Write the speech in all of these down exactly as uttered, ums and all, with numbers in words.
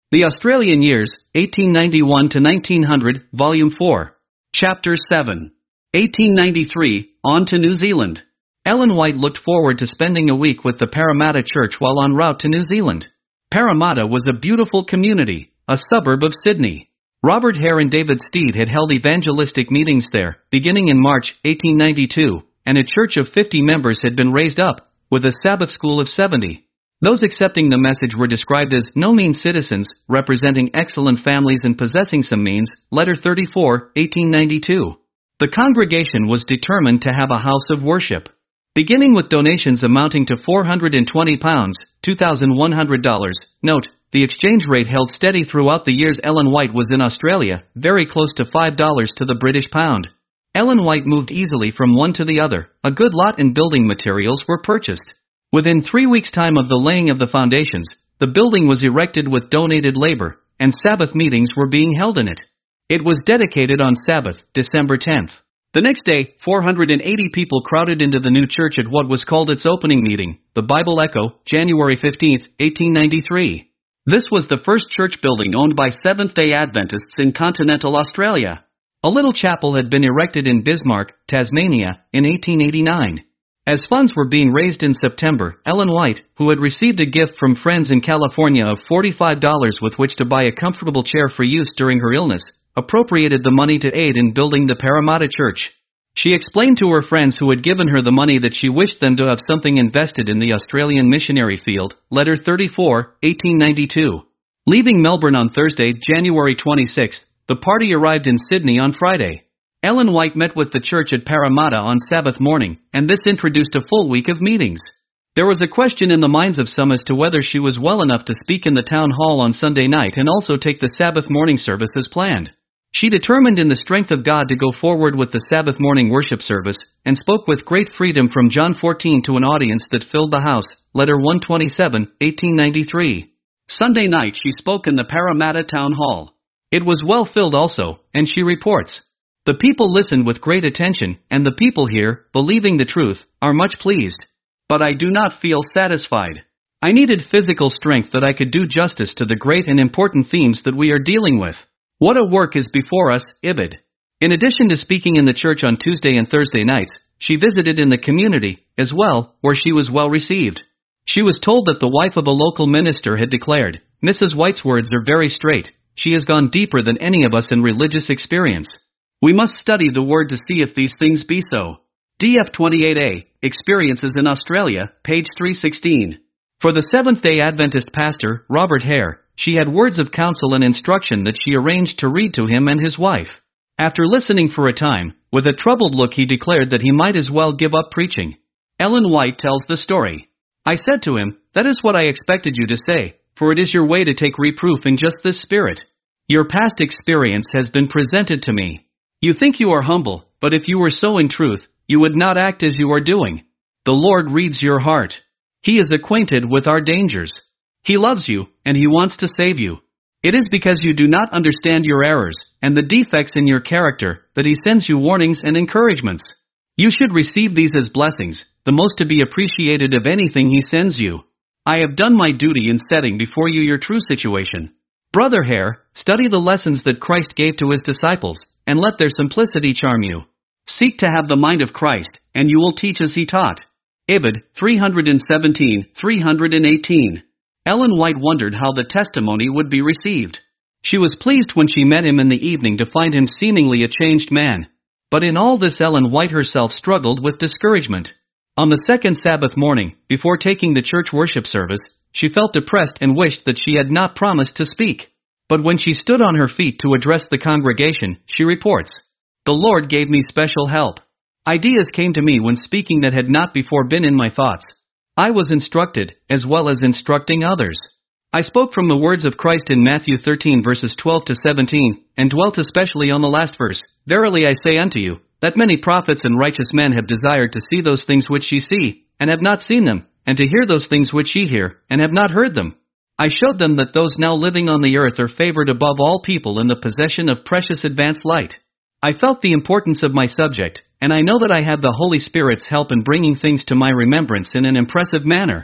The Australian Years, eighteen ninety-one to nineteen hundred, Volume four. Chapter seven. eighteen ninety-three, On to New Zealand. Ellen White looked forward to spending a week with the Parramatta Church while en route to New Zealand. Parramatta was a beautiful community, a suburb of Sydney. Robert Hare and David Steed had held evangelistic meetings there, beginning in March eighteen ninety-two, and a church of fifty members had been raised up, with a Sabbath school of seventy. Those accepting the message were described as no mean citizens, representing excellent families and possessing some means. Letter thirty-four, eighteen ninety-two. The congregation was determined to have a house of worship. Beginning with donations amounting to four hundred twenty pounds, two thousand one hundred dollars, note, the exchange rate held steady throughout the years Ellen White was in Australia, very close to five dollars to the British pound. Ellen White moved easily from one to the other. A good lot in building materials were purchased. Within three weeks' time of the laying of the foundations, the building was erected with donated labor, and Sabbath meetings were being held in it. It was dedicated on Sabbath, December tenth. The next day, four hundred eighty people crowded into the new church at what was called its opening meeting, the Bible Echo, January fifteenth, eighteen ninety-three. This was the first church building owned by Seventh-day Adventists in continental Australia. A little chapel had been erected in Bismarck, Tasmania, in eighteen eighty-nine. As funds were being raised in September, Ellen White, who had received a gift from friends in California of forty-five dollars with which to buy a comfortable chair for use during her illness, appropriated the money to aid in building the Parramatta Church. She explained to her friends who had given her the money that she wished them to have something invested in the Australian missionary field. Letter thirty-four, eighteen ninety-two. Leaving Melbourne on Thursday, January twenty-sixth, the party arrived in Sydney on Friday. Ellen White met with the church at Parramatta on Sabbath morning, and this introduced a full week of meetings. There was a question in the minds of some as to whether she was well enough to speak in the town hall on Sunday night and also take the Sabbath morning service as planned. She determined in the strength of God to go forward with the Sabbath morning worship service, and spoke with great freedom from John fourteen to an audience that filled the house. Letter one twenty-seven, eighteen ninety-three. Sunday night she spoke in the Parramatta Town Hall. It was well filled also, and she reports, the people listened with great attention, and the people here, believing the truth, are much pleased. But I do not feel satisfied. I needed physical strength that I could do justice to the great and important themes that we are dealing with. What a work is before us, Ibid. In addition to speaking in the church on Tuesday and Thursday nights, she visited in the community, as well, where she was well received. She was told that the wife of a local minister had declared, Missus White's words are very straight. She has gone deeper than any of us in religious experience. We must study the Word to see if these things be so. D F twenty-eight A, Experiences in Australia, page three sixteen. For the Seventh-day Adventist pastor, Robert Hare, she had words of counsel and instruction that she arranged to read to him and his wife. After listening for a time, with a troubled look he declared that he might as well give up preaching. Ellen White tells the story. I said to him, that is what I expected you to say, for it is your way to take reproof in just this spirit. Your past experience has been presented to me. You think you are humble, but if you were so in truth, you would not act as you are doing. The Lord reads your heart. He is acquainted with our dangers. He loves you, and He wants to save you. It is because you do not understand your errors, and the defects in your character, that He sends you warnings and encouragements. You should receive these as blessings, the most to be appreciated of anything He sends you. I have done my duty in setting before you your true situation. Brother Hare, study the lessons that Christ gave to His disciples, and let their simplicity charm you. Seek to have the mind of Christ, and you will teach as He taught. Ibid, three seventeen, three eighteen. Ellen White wondered how the testimony would be received. She was pleased when she met him in the evening to find him seemingly a changed man. But in all this Ellen White herself struggled with discouragement. On the second Sabbath morning, before taking the church worship service, she felt depressed and wished that she had not promised to speak. But when she stood on her feet to address the congregation, she reports, the Lord gave me special help. Ideas came to me when speaking that had not before been in my thoughts. I was instructed, as well as instructing others. I spoke from the words of Christ in Matthew thirteen verses twelve to seventeen, and dwelt especially on the last verse. Verily I say unto you, that many prophets and righteous men have desired to see those things which ye see, and have not seen them, and to hear those things which ye hear, and have not heard them. I showed them that those now living on the earth are favored above all people in the possession of precious advanced light. I felt the importance of my subject, and I know that I had the Holy Spirit's help in bringing things to my remembrance in an impressive manner.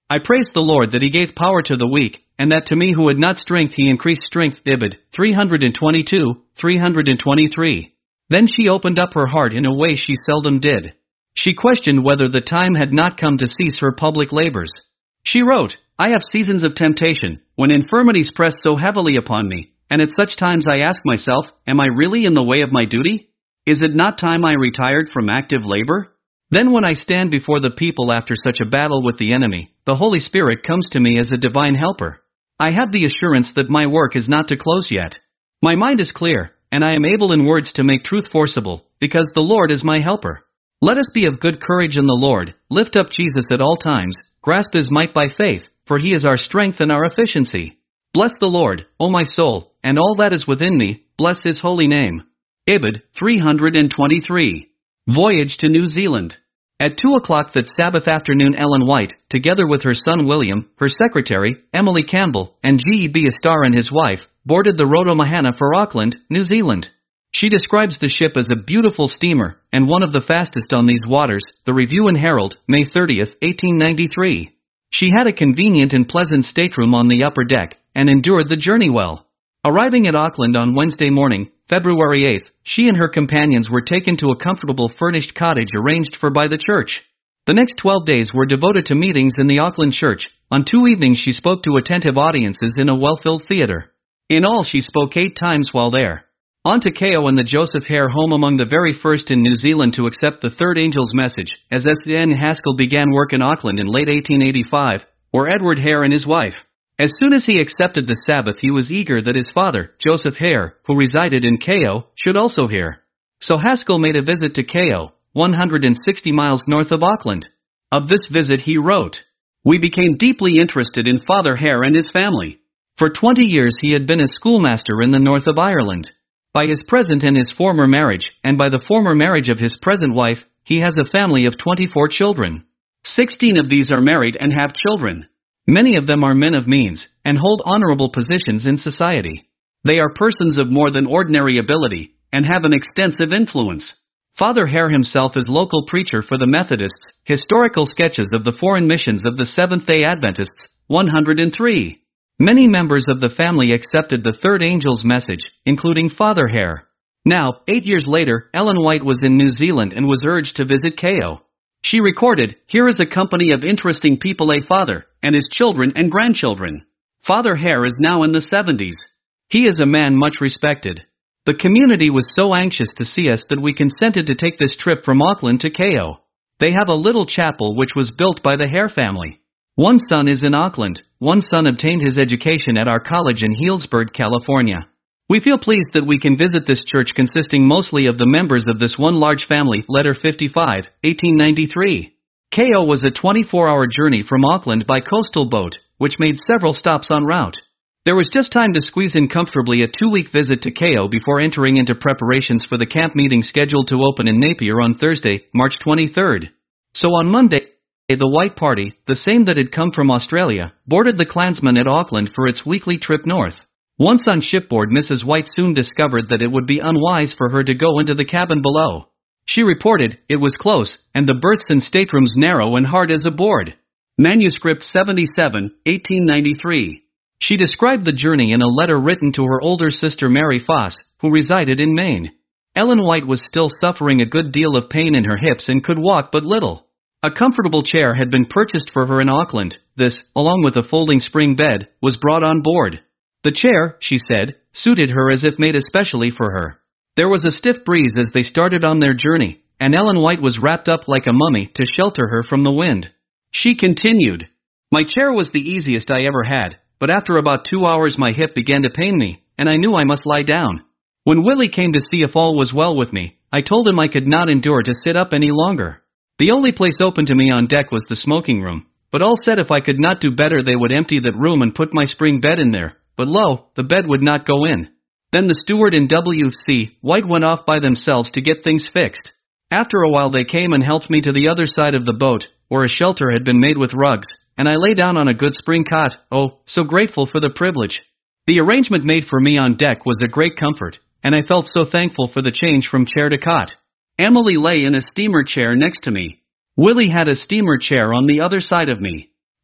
I praised the Lord that he gave power to the weak, and that to me who had not strength he increased strength. Ibid. three twenty-two, three twenty-three. Then she opened up her heart in a way she seldom did. She questioned whether the time had not come to cease her public labors. She wrote, I have seasons of temptation, when infirmities press so heavily upon me, and at such times I ask myself, am I really in the way of my duty? Is it not time I retired from active labor? Then when I stand before the people after such a battle with the enemy, the Holy Spirit comes to me as a divine helper. I have the assurance that my work is not to close yet. My mind is clear, and I am able in words to make truth forcible, because the Lord is my helper. Let us be of good courage in the Lord, lift up Jesus at all times, grasp his might by faith, for he is our strength and our efficiency. Bless the Lord, O my soul, and all that is within me, bless his holy name. Ibid. three twenty-three. Voyage to New Zealand. At two o'clock that Sabbath afternoon, Ellen White, together with her son William, her secretary, Emily Campbell, and G E B Astar and his wife, boarded the Rotomahana for Auckland, New Zealand. She describes the ship as a beautiful steamer, and one of the fastest on these waters, the Review and Herald, May thirtieth, eighteen ninety-three. She had a convenient and pleasant stateroom on the upper deck, and endured the journey well. Arriving at Auckland on Wednesday morning, February eighth, she and her companions were taken to a comfortable furnished cottage arranged for by the church. The next twelve days were devoted to meetings in the Auckland church. On two evenings she spoke to attentive audiences in a well-filled theater. In all she spoke eight times while there. On to K O and the Joseph Hare home, among the very first in New Zealand to accept the third angel's message, as S N Haskell began work in Auckland in late eighteen eighty-five, or Edward Hare and his wife. As soon as he accepted the Sabbath he was eager that his father, Joseph Hare, who resided in K O, should also hear. So Haskell made a visit to K O, one hundred sixty miles north of Auckland. Of this visit he wrote, we became deeply interested in Father Hare and his family. For twenty years he had been a schoolmaster in the north of Ireland. By his present and his former marriage, and by the former marriage of his present wife, he has a family of twenty-four children. Sixteen of these are married and have children. Many of them are men of means, and hold honorable positions in society. They are persons of more than ordinary ability, and have an extensive influence. Father Hare himself is local preacher for the Methodists, historical sketches of the foreign missions of the Seventh-day Adventists, one hundred three. Many members of the family accepted the third angel's message, including Father Hare. Now, eight years later, Ellen White was in New Zealand and was urged to visit K O. She recorded, here is a company of interesting people, a father, and his children and grandchildren. Father Hare is now in the seventies. He is a man much respected. The community was so anxious to see us that we consented to take this trip from Auckland to K O. They have a little chapel which was built by the Hare family. One son is in Auckland, one son obtained his education at our college in Healdsburg, California. We feel pleased that we can visit this church consisting mostly of the members of this one large family. Letter fifty-five, eighteen ninety-three. K O was a twenty-four hour journey from Auckland by coastal boat, which made several stops en route. There was just time to squeeze in comfortably a two-week visit to K O before entering into preparations for the camp meeting scheduled to open in Napier on Thursday, March twenty-third. So on Monday, the White Party, the same that had come from Australia, boarded the Klansman at Auckland for its weekly trip north. Once on shipboard, Missus White soon discovered that it would be unwise for her to go into the cabin below. She reported, it was close, and the berths and staterooms narrow and hard as a board. Manuscript seventy-seven, eighteen ninety-three. She described the journey in a letter written to her older sister Mary Foss, who resided in Maine. Ellen White was still suffering a good deal of pain in her hips and could walk but little. A comfortable chair had been purchased for her in Auckland. This, along with a folding spring bed, was brought on board. The chair, she said, suited her as if made especially for her. There was a stiff breeze as they started on their journey, and Ellen White was wrapped up like a mummy to shelter her from the wind. She continued, my chair was the easiest I ever had, but after about two hours my hip began to pain me, and I knew I must lie down. When Willie came to see if all was well with me, I told him I could not endure to sit up any longer. The only place open to me on deck was the smoking room, but all said if I could not do better they would empty that room and put my spring bed in there, but lo, the bed would not go in. Then the steward and W C White went off by themselves to get things fixed. After a while they came and helped me to the other side of the boat, where a shelter had been made with rugs, and I lay down on a good spring cot. Oh, so grateful for the privilege. The arrangement made for me on deck was a great comfort, and I felt so thankful for the change from chair to cot. Emily lay in a steamer chair next to me. Willie had a steamer chair on the other side of me.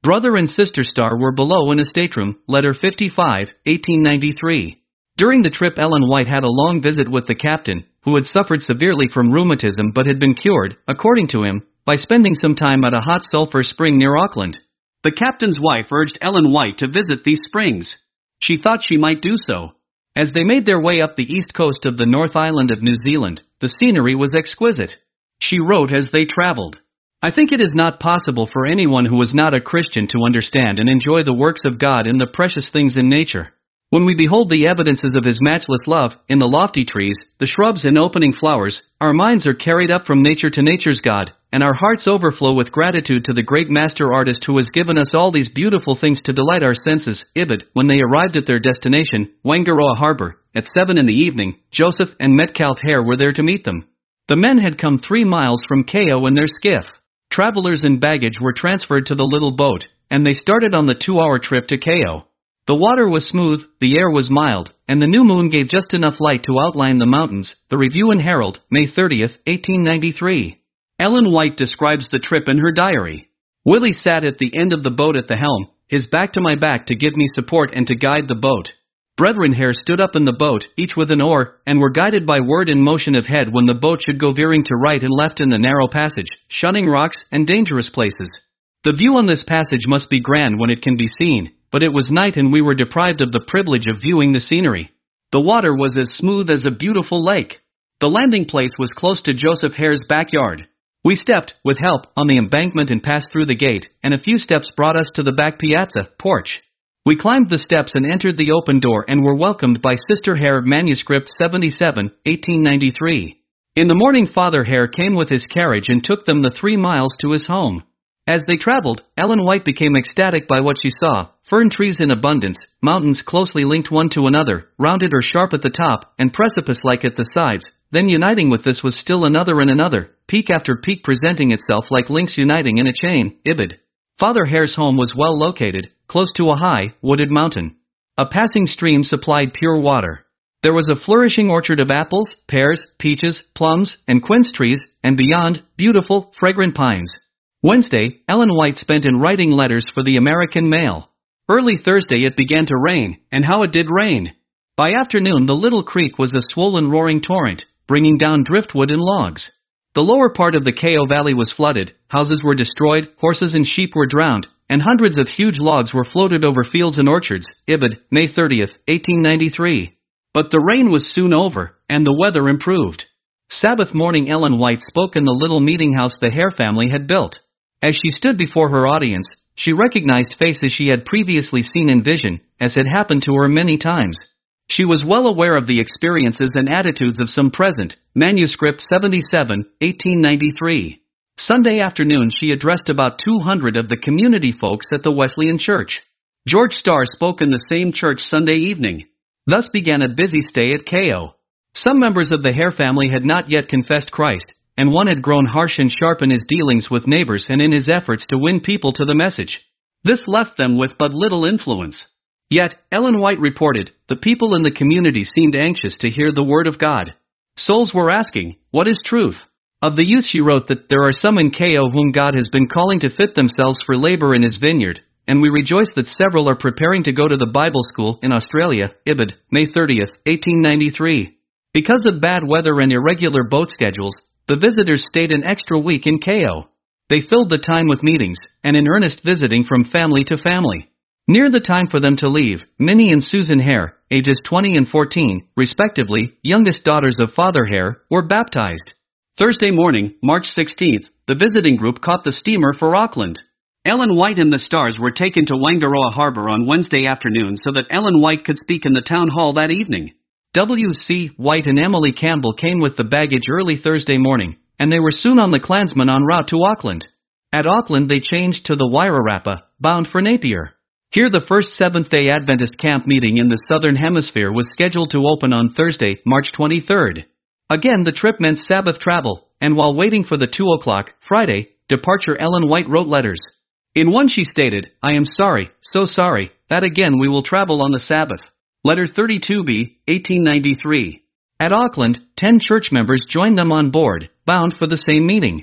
Brother and sister Starr were below in a stateroom, letter fifty-five, eighteen ninety-three. During the trip Ellen White had a long visit with the captain, who had suffered severely from rheumatism but had been cured, according to him, by spending some time at a hot sulfur spring near Auckland. The captain's wife urged Ellen White to visit these springs. She thought she might do so. As they made their way up the east coast of the North Island of New Zealand, the scenery was exquisite. She wrote as they traveled, "I think it is not possible for anyone who is not a Christian to understand and enjoy the works of God in the precious things in nature. When we behold the evidences of His matchless love, in the lofty trees, the shrubs and opening flowers, our minds are carried up from nature to nature's God, and our hearts overflow with gratitude to the great master artist who has given us all these beautiful things to delight our senses." Ibid. When they arrived at their destination, Whangaroa Harbor, at seven in the evening, Joseph and Metcalfe Hare were there to meet them. The men had come three miles from Kao in their skiff. Travelers and baggage were transferred to the little boat, and they started on the two-hour trip to Kao. The water was smooth, the air was mild, and the new moon gave just enough light to outline the mountains. The Review and Herald, May thirtieth, eighteen ninety-three. Ellen White describes the trip in her diary. "Willie sat at the end of the boat at the helm, his back to my back to give me support and to guide the boat. Brethren Hare stood up in the boat, each with an oar, and were guided by word and motion of head when the boat should go veering to right and left in the narrow passage, shunning rocks and dangerous places. The view on this passage must be grand when it can be seen, but it was night and we were deprived of the privilege of viewing the scenery. The water was as smooth as a beautiful lake. The landing place was close to Joseph Hare's backyard. We stepped, with help, on the embankment and passed through the gate, and a few steps brought us to the back piazza, porch. We climbed the steps and entered the open door and were welcomed by Sister Hare, manuscript seventy-seven, eighteen ninety-three. In the morning Father Hare came with his carriage and took them the three miles to his home. As they traveled, Ellen White became ecstatic by what she saw: fern trees in abundance, mountains closely linked one to another, rounded or sharp at the top, and precipice-like at the sides. Then uniting with this was still another and another, peak after peak presenting itself like links uniting in a chain. Ibid. Father Hare's home was well located, close to a high, wooded mountain. A passing stream supplied pure water. There was a flourishing orchard of apples, pears, peaches, plums, and quince trees, and beyond, beautiful, fragrant pines. Wednesday, Ellen White spent in writing letters for the American mail. Early Thursday it began to rain, and how it did rain! By afternoon the little creek was a swollen roaring torrent, bringing down driftwood and logs. The lower part of the Kao Valley was flooded, houses were destroyed, horses and sheep were drowned, and hundreds of huge logs were floated over fields and orchards. Ibid, May thirtieth, eighteen ninety-three. But the rain was soon over, and the weather improved. Sabbath morning Ellen White spoke in the little meeting house the Hare family had built. As she stood before her audience, she recognized faces she had previously seen in vision, as had happened to her many times. She was well aware of the experiences and attitudes of some present. Manuscript seventy-seven, eighteen ninety-three. Sunday afternoon she addressed about two hundred of the community folks at the Wesleyan Church. George Starr spoke in the same church Sunday evening. Thus began a busy stay at Kao. Some members of the Hare family had not yet confessed Christ, and one had grown harsh and sharp in his dealings with neighbors and in his efforts to win people to the message. This left them with but little influence. Yet, Ellen White reported, the people in the community seemed anxious to hear the word of God. Souls were asking, what is truth? Of the youth she wrote that there are some in Kao whom God has been calling to fit themselves for labor in His vineyard, and we rejoice that several are preparing to go to the Bible school in Australia. Ibid, May thirtieth, eighteen ninety-three. Because of bad weather and irregular boat schedules, the visitors stayed an extra week in Kao. They filled the time with meetings, and in earnest visiting from family to family. Near the time for them to leave, Minnie and Susan Hare, ages twenty and fourteen, respectively, youngest daughters of Father Hare, were baptized. Thursday morning, March sixteenth, the visiting group caught the steamer for Auckland. Ellen White and the Stars were taken to Whangaroa Harbor on Wednesday afternoon so that Ellen White could speak in the town hall that evening. W C White and Emily Campbell came with the baggage early Thursday morning, and they were soon on the Clansman en route to Auckland. At Auckland they changed to the Wairarapa, bound for Napier. Here the first Seventh-day Adventist camp meeting in the Southern Hemisphere was scheduled to open on Thursday, March twenty-third. Again the trip meant Sabbath travel, and while waiting for the two o'clock, Friday, departure Ellen White wrote letters. In one she stated, I am sorry, so sorry, that again we will travel on the Sabbath. Letter thirty-two B, eighteen ninety-three. At Auckland, ten church members joined them on board, bound for the same meeting.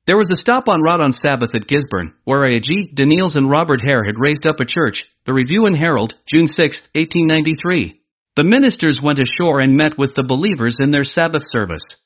There was a stop en route on Sabbath at Gisborne, where A G Daniels and Robert Hare had raised up a church, the Review and Herald, June sixth, eighteen ninety-three. The ministers went ashore and met with the believers in their Sabbath service.